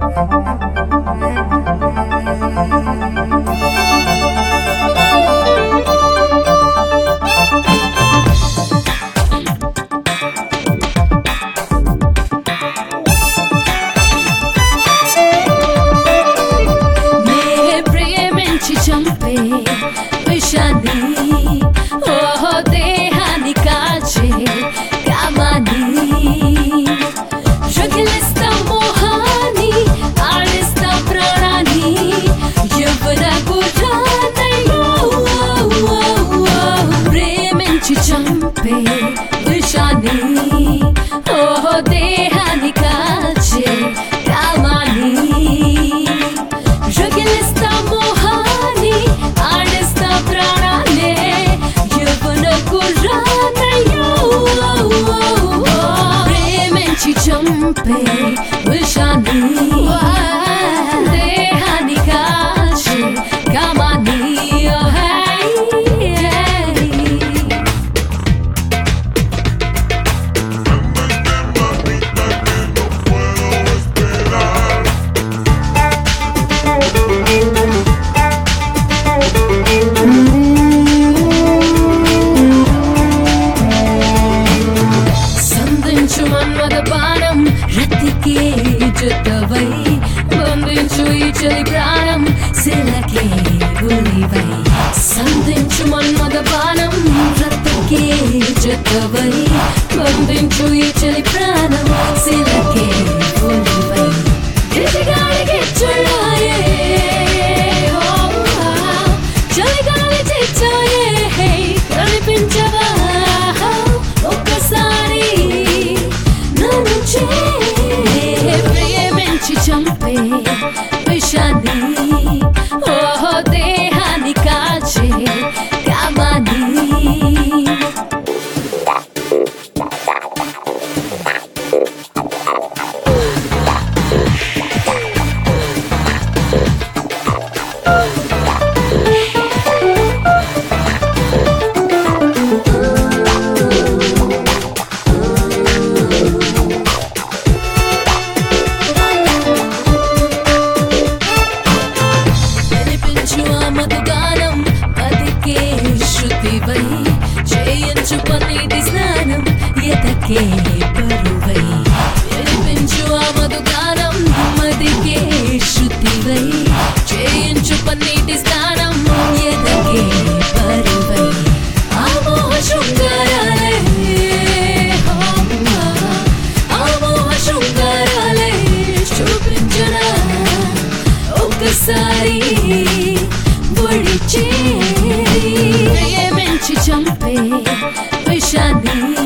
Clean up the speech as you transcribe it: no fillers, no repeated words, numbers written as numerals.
చంపే విషాన్ని ఓహో దేహాన్ని కాచే కామాన్ని రగిలిస్తా మోహాన్ని ఆడిస్తా ప్రాణాన్ని యవ్వన గుర్రాన్నయ్యో ప్రేమించి చంపే విషాన్ని ఓహో దేహాన్ని కాచే కామాన్ని రగిలిస్తా చంపే విషాన్ని దేహాన్ని కాచే కామాన్ని మన్మద బాణం రతికే జుతవై బంధించు ఈ చలి ప్రాణం శిలకే గురివై సంధించు మన్మద బాణం రతికే జుతవై బంధించు ఈ చలి ప్రాణం శిలకే గురివై గిరిగాలికి చుళ్ళాయే చలిగాలి చిచ్చాయే కనిపించవా ఒక్కసారి ప్రేమించి చంపే విషాన్ని ఓహో దేహాన్ని కాచే కామాన్ని చేయించు పన్నీటి స్నానం ఎతకే బరువై వినిపించు ఆ మధుగానం మదికే శృతివై చేయించు పన్నీటి స్నానం ఎతకే బరువై ఆ మోహ శృంగారాలే ఆ మోహ శృంగారాలే చూపించరా ఒక్కసారి ఒడిచే ప్రేమించి చంపే విషాన్ని